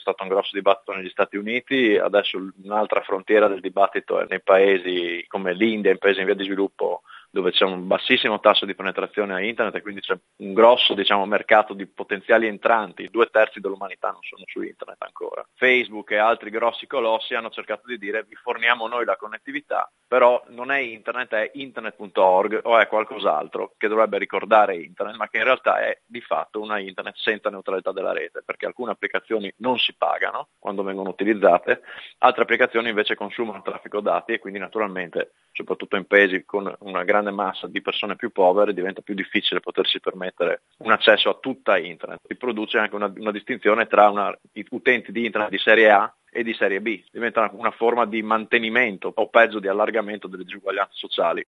stato un grosso dibattito negli Stati Uniti, adesso un'altra frontiera del dibattito è nei paesi come l'India, in paesi in via di sviluppo, dove c'è un bassissimo tasso di penetrazione a internet e quindi c'è un grosso mercato di potenziali entranti. 2/3 dell'umanità non sono su internet ancora. Facebook e altri grossi colossi hanno cercato di dire: vi forniamo noi la connettività, però non è internet, è internet.org o è qualcos'altro che dovrebbe ricordare internet, ma che in realtà è di fatto una internet senza neutralità della rete, perché alcune applicazioni non si pagano quando vengono utilizzate, altre applicazioni invece consumano traffico dati e quindi naturalmente, soprattutto in paesi con una grande massa di persone più povere, diventa più difficile potersi permettere un accesso a tutta internet. Si produce anche una distinzione tra i utenti di internet di serie A e di serie B, diventa una forma di mantenimento o peggio di allargamento delle disuguaglianze sociali.